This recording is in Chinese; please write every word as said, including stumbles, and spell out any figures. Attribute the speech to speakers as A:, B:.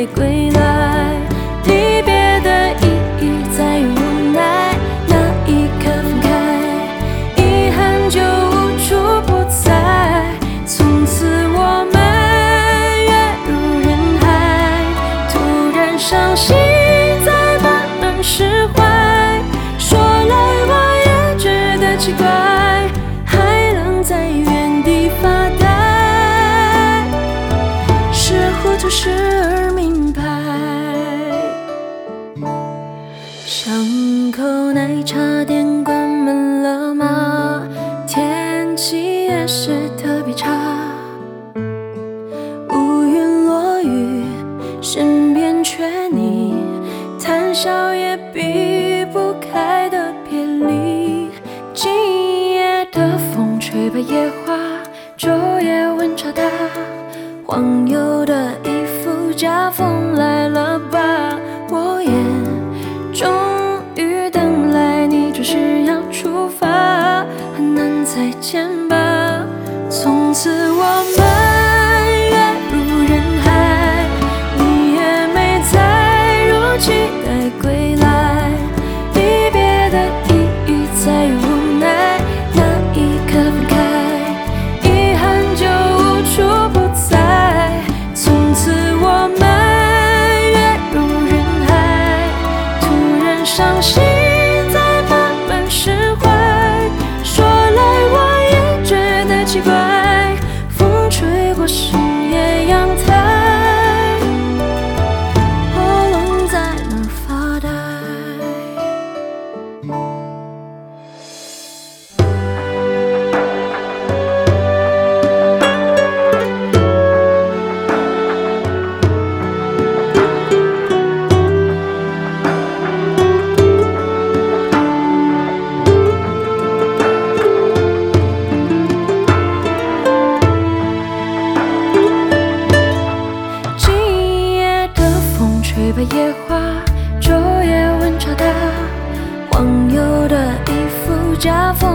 A: 待归来。离别的意义在于无奈，那一刻分开，遗憾就无处不在。从此我们跃入人海，突然伤心再慢慢释怀。说来我也觉得奇怪，还能在原地发呆，是糊涂时而明白。巷口奶茶店关门了吗？天气也是特别差，乌云落雨，身边缺你，谈笑也避不开的别离。今夜的风吹白野花，昼夜温差大，黄油的衣服夹缝来了吧？我也终于等来你，准时要出发，很难再见吧。从此我们跃入人海，你也没再如期待归来。离别的意义在于无奈，那一刻分开，遗憾就无处不在。从此我们跃入人海，突然伤心再慢慢释怀。说来我也觉得奇怪，风吹过深夜阳台，我愣在那儿发呆。吹白野花，昼夜温差大，黄油的衣服夹缝